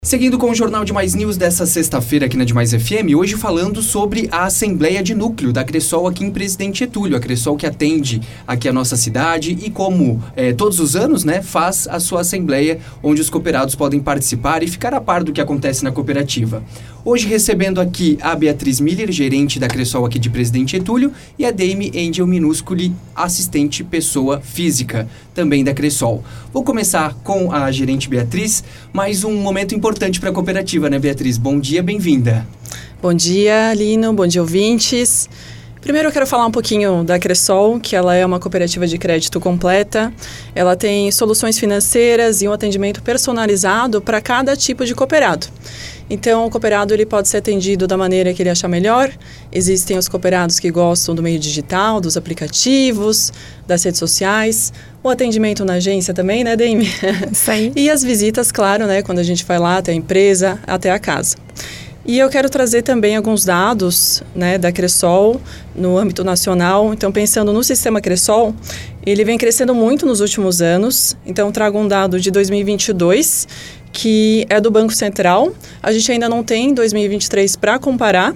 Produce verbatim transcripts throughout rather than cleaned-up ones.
Seguindo com o Jornal de Mais News dessa sexta-feira aqui na Demais F M, hoje falando sobre a Assembleia de Núcleo da Cressol aqui em Presidente Getúlio. A Cressol que atende aqui a nossa cidade e como é, todos os anos, né, faz a sua Assembleia onde os cooperados podem participar e ficar a par do que acontece na cooperativa. Hoje recebendo aqui a Beatriz Miller, gerente da Cressol aqui de Presidente Getúlio, e a Deime Angel Minusculi, assistente pessoa física, também da Cressol. Vou começar com a gerente Beatriz, mais um momento importante para a cooperativa, né, Beatriz? Bom dia, bem-vinda. Bom dia, Lino, bom dia, ouvintes. Primeiro eu quero falar um pouquinho da Cressol, que ela é uma cooperativa de crédito completa. Ela tem soluções financeiras e um atendimento personalizado para cada tipo de cooperado. Então, o cooperado ele pode ser atendido da maneira que ele achar melhor. Existem os cooperados que gostam do meio digital, dos aplicativos, das redes sociais. O atendimento na agência também, né, Deime? Isso aí. E as visitas, claro, né, quando a gente vai lá até a empresa, até a casa. E eu quero trazer também alguns dados, né, da Cressol no âmbito nacional. Então, pensando no sistema Cressol, ele vem crescendo muito nos últimos anos. Então, trago um dado de dois mil e vinte e dois, que é do Banco Central. A gente ainda não tem dois mil e vinte e três para comparar,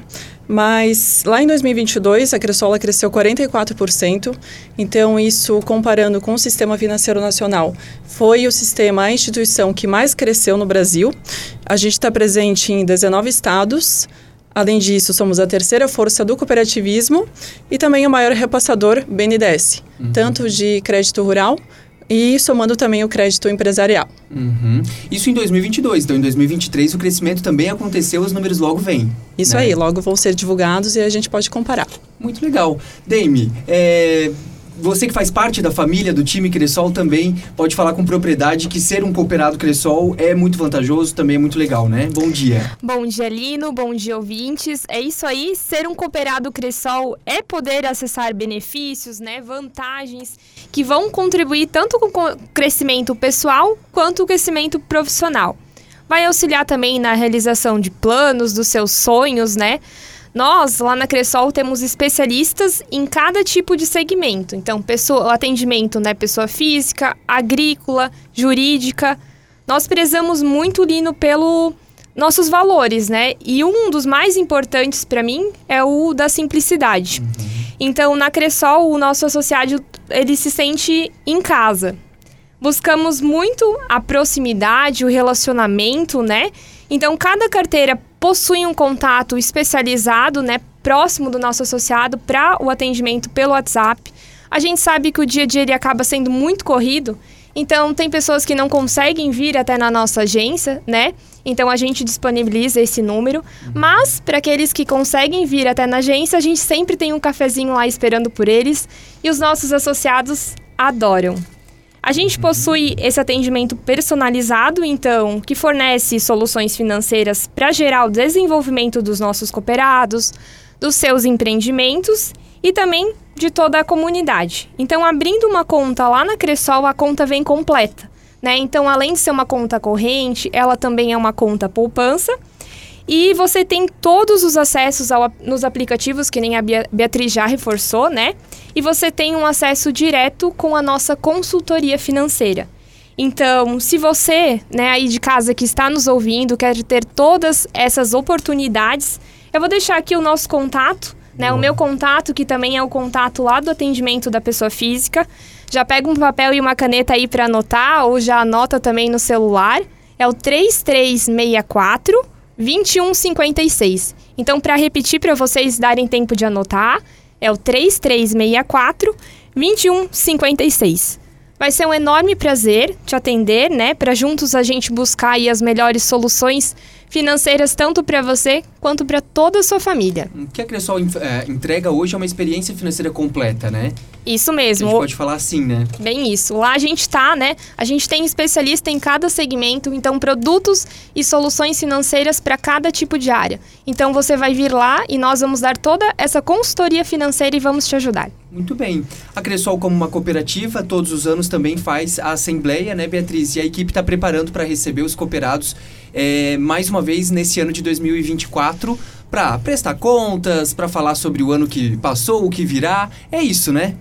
mas lá em dois mil e vinte e dois a Cressol cresceu quarenta e quatro por cento. Então, isso comparando com o Sistema Financeiro Nacional, foi o sistema, a instituição que mais cresceu no Brasil. A gente está presente em dezenove estados. Além disso, somos a terceira força do cooperativismo e também o maior repassador B N D E S, uhum. tanto de crédito rural e somando também o crédito empresarial. Uhum. Isso em dois mil e vinte e dois, então em dois mil e vinte e três o crescimento também aconteceu, os números logo vêm. Isso, né? Aí, logo vão ser divulgados e a gente pode comparar. Muito legal. Deime, é... você que faz parte da família do time Cressol também pode falar com propriedade que ser um cooperado Cressol é muito vantajoso, também é muito legal, né? Bom dia. Bom dia, Lino. Bom dia, ouvintes. É isso aí, ser um cooperado Cressol é poder acessar benefícios, né, vantagens que vão contribuir tanto com o crescimento pessoal quanto o crescimento profissional. Vai auxiliar também na realização de planos, dos seus sonhos, né? Nós, lá na Cressol, temos especialistas em cada tipo de segmento. Então, pessoa, o atendimento, né, pessoa física, agrícola, jurídica. Nós prezamos muito, Lino, pelos nossos valores, né? E um dos mais importantes para mim é o da simplicidade. Uhum. Então, na Cressol, o nosso associado, ele se sente em casa. Buscamos muito a proximidade, o relacionamento, né? Então, cada carteira possui um contato especializado, né, próximo do nosso associado para o atendimento pelo WhatsApp. A gente sabe que o dia a dia ele acaba sendo muito corrido, então tem pessoas que não conseguem vir até na nossa agência, né? Então a gente disponibiliza esse número, mas para aqueles que conseguem vir até na agência, a gente sempre tem um cafezinho lá esperando por eles e os nossos associados adoram. A gente possui esse atendimento personalizado, então, que fornece soluções financeiras para gerar o desenvolvimento dos nossos cooperados, dos seus empreendimentos e também de toda a comunidade. Então, abrindo uma conta lá na Cressol, a conta vem completa, né? Então, além de ser uma conta corrente, ela também é uma conta poupança. E você tem todos os acessos ao, nos aplicativos, que nem a Beatriz já reforçou, né? E você tem um acesso direto com a nossa consultoria financeira. Então, se você, né, aí de casa que está nos ouvindo, quer ter todas essas oportunidades, eu vou deixar aqui o nosso contato, né? O meu contato, que também é o contato lá do atendimento da pessoa física. Já pega um papel e uma caneta aí para anotar, ou já anota também no celular. É o três três seis quatro, vinte e um cinquenta e seis. Então, para repetir, para vocês darem tempo de anotar, é o três três seis quatro, vinte e um cinquenta e seis. Vai ser um enorme prazer te atender, né? Para juntos a gente buscar aí as melhores soluções financeiras, tanto para você quanto para toda a sua família. O que a Cressol é, entrega hoje é uma experiência financeira completa, né? Isso mesmo. A gente pode falar assim, né? Bem isso. Lá a gente tá, né? A gente tem especialista em cada segmento, então produtos e soluções financeiras para cada tipo de área. Então você vai vir lá e nós vamos dar toda essa consultoria financeira e vamos te ajudar. Muito bem. A Cressol, como uma cooperativa, todos os anos também faz a assembleia, né, Beatriz? E a equipe está preparando para receber os cooperados é, mais uma vez nesse ano de dois mil e vinte e quatro para prestar contas, para falar sobre o ano que passou, o que virá. É isso, né?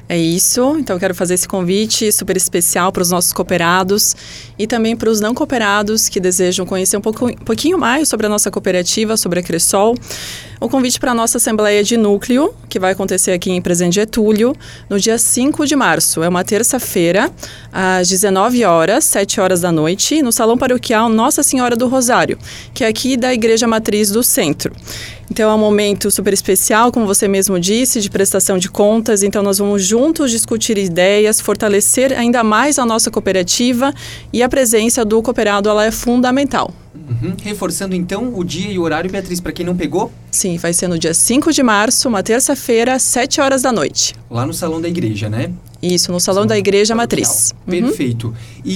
É isso, então eu quero fazer esse convite super especial para os nossos cooperados e também para os não cooperados que desejam conhecer um, pouco, um pouquinho mais sobre a nossa cooperativa, sobre a Cressol. O convite para a nossa Assembleia de Núcleo, que vai acontecer aqui em Presidente Getúlio, no dia cinco de março. É uma terça-feira, às dezenove horas, sete horas da noite, no Salão Paroquial Nossa Senhora do Rosário, que é aqui da Igreja Matriz do Centro. Então é um momento super especial, como você mesmo disse, de prestação de contas. Então nós vamos juntos discutir ideias, fortalecer ainda mais a nossa cooperativa e a presença do cooperado ela é fundamental. Uhum. Reforçando então o dia e o horário, Beatriz, para quem não pegou? Sim, vai ser no dia cinco de março, uma terça-feira, sete horas da noite. Lá no Salão da Igreja, né? Isso, no Salão, Salão da Igreja Matriz. Uhum. Perfeito.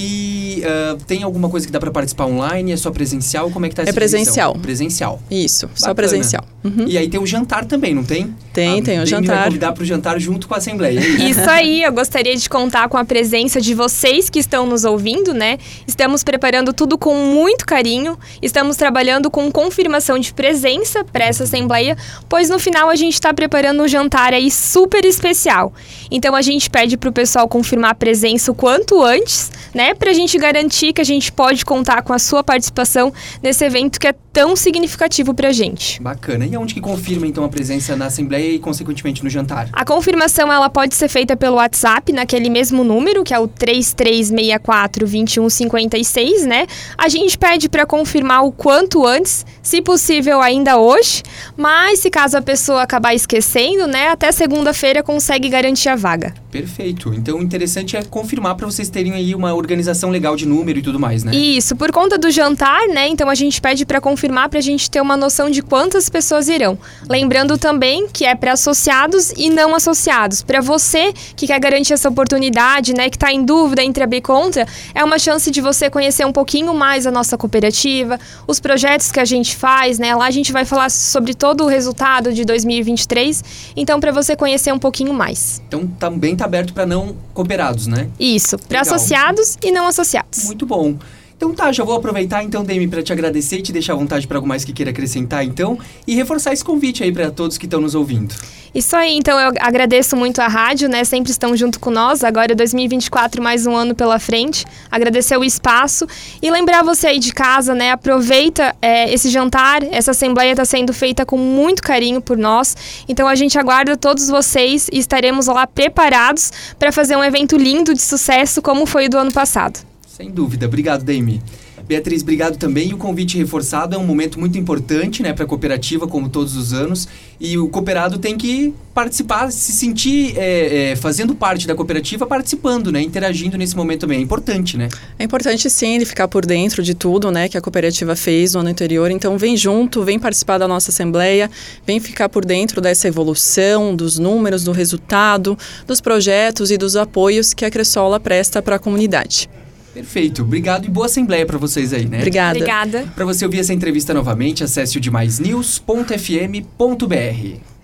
E uh, tem alguma coisa que dá para participar online? É só presencial? Como é que tá essa É presencial. Inscrição? Presencial. Isso, Bacana. Só presencial. Uhum. E aí tem o jantar também, não tem? Tem, a tem o jantar. jantar. Vai convidar para o jantar junto com a Assembleia. Isso aí, eu gostaria de contar com a presença de vocês que estão nos ouvindo, né? Estamos preparando tudo com muito carinho, estamos trabalhando com confirmação de presença para essa Assembleia, pois no final a gente está preparando um jantar aí super especial. Então a gente pede para o pessoal confirmar a presença o quanto antes, né? Para a gente garantir que a gente pode contar com a sua participação nesse evento que é tão significativo para a gente. Bacana. E aonde que confirma então a presença na Assembleia e consequentemente no jantar? A confirmação ela pode ser feita pelo WhatsApp, naquele mesmo número, que é o três três seis quatro, dois um cinco seis, né? A gente pede para confirmar o quanto antes, se possível ainda hoje, mas se caso a pessoa acabar esquecendo, né, até segunda-feira consegue garantir a vaga. Perfeito. Então, o interessante é confirmar para vocês terem aí uma organização legal de número e tudo mais, né? Isso, por conta do jantar, né? Então, a gente pede para confirmar para a gente ter uma noção de quantas pessoas irão. Lembrando também que é para associados e não associados. Para você que quer garantir essa oportunidade, né? Que está em dúvida entre abrir e contra, é uma chance de você conhecer um pouquinho mais a nossa cooperativa, os projetos que a gente faz, né? Lá a gente vai falar sobre todo o resultado de dois mil e vinte e três. Então, para você conhecer um pouquinho mais. Então, também está aberto para não cooperados, né? Isso, para associados e não associados. Muito bom. Então tá, já vou aproveitar então, Demi, para te agradecer e te deixar à vontade para algo mais que queira acrescentar então e reforçar esse convite aí para todos que estão nos ouvindo. Isso aí, então eu agradeço muito a rádio, né? Sempre estão junto com nós, agora dois mil e vinte e quatro, mais um ano pela frente. Agradecer o espaço e lembrar você aí de casa, né? Aproveita é, esse jantar, essa assembleia está sendo feita com muito carinho por nós. Então a gente aguarda todos vocês e estaremos lá preparados para fazer um evento lindo de sucesso como foi o do ano passado. Sem dúvida. Obrigado, Demi. Beatriz, obrigado também. E o convite reforçado é um momento muito importante, né, para a cooperativa, como todos os anos. E o cooperado tem que participar, se sentir é, é, fazendo parte da cooperativa, participando, né, interagindo nesse momento também. É importante, né? É importante, sim, ele ficar por dentro de tudo, né, que a cooperativa fez no ano anterior. Então, vem junto, vem participar da nossa assembleia, vem ficar por dentro dessa evolução, dos números, do resultado, dos projetos e dos apoios que a Cressol presta para a comunidade. Perfeito. Obrigado e boa assembleia para vocês aí, né? Obrigada. Obrigada. Para você ouvir essa entrevista novamente, acesse o demais news ponto f m ponto b r.